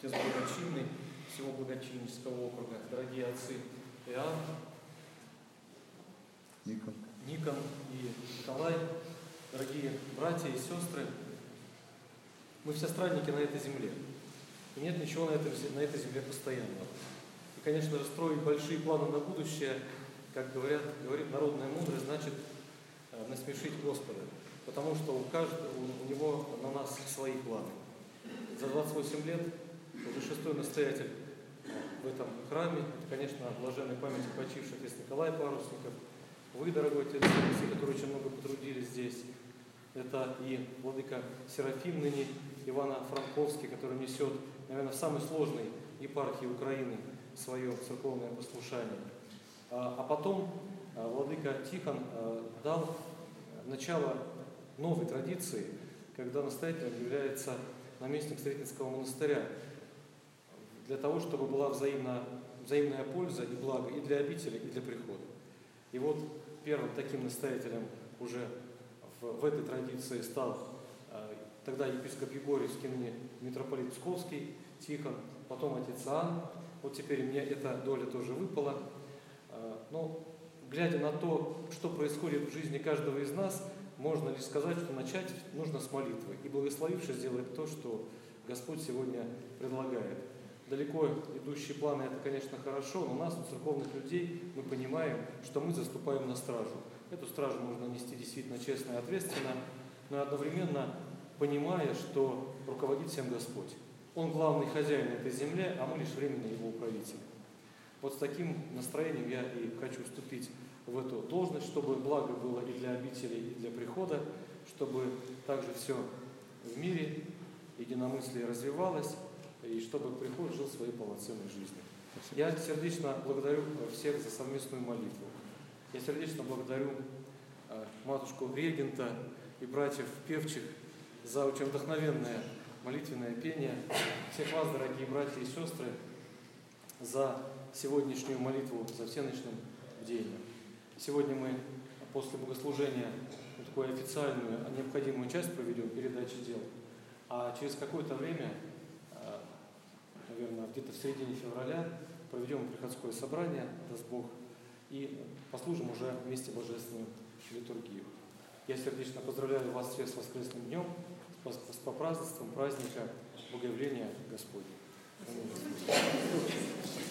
Отец благочинный всего благочиннического округа, дорогие отцы Иоанн, Никон и Николай, дорогие братья и сестры, мы все странники на этой земле. И нет ничего на этой земле постоянного. И, конечно же, строить большие планы на будущее, как говорит народная мудрость, значит насмешить Господа. Потому что у него на нас свои планы. За 28 лет уже шестой настоятель в этом храме, это, конечно, блаженной памяти почивший отец Николай Парусников, вы, дорогой отец Алексей, которые очень много потрудились здесь. Это и владыка Серафим ныне Ивано-Франковский, который несет, наверное, в самой сложной епархии Украины свое церковное послушание. А потом владыка Тихон дал начало новой традиции, когда настоятелем является наместник Сретенского монастыря, для того, чтобы была взаимная польза и благо и для обители, и для прихода. И вот первым таким настоятелем уже в этой традиции стал тогда епископ Егорьевский, ныне митрополит Псковский Тихон, потом отец Иоанн. Вот теперь мне эта доля тоже выпала. Но глядя на то, что происходит в жизни каждого из нас, можно лишь сказать, что начать нужно с молитвы. И благословившись сделать то, что Господь сегодня предлагает. Далеко идущие планы – это, конечно, хорошо, но нас, у церковных людей, мы понимаем, что мы заступаем на стражу. Эту стражу нужно нести действительно честно и ответственно, но и одновременно понимая, что руководит всем Господь. Он главный хозяин этой земли, а мы лишь временные его управители. Вот с таким настроением я и хочу вступить в эту должность, чтобы благо было и для обителей, и для прихода, чтобы также все в мире, единомыслие развивалось, и чтобы приход жил своей полноценной жизнью. Я сердечно благодарю всех за совместную молитву. Я сердечно благодарю матушку регента и братьев певчих за очень вдохновенное молитвенное пение. Всех вас, дорогие братья и сестры, за сегодняшнюю молитву, за всеночным бдением. Сегодня мы после богослужения такую официальную, необходимую часть проведем, передачи дел, а через какое-то время, наверное, где-то в середине февраля, проведем приходское собрание, даст Бог, и послужим уже вместе божественную литургию. Я сердечно поздравляю вас всех с воскресным днем, с попразднеством праздника Богоявления Господня. Аминь.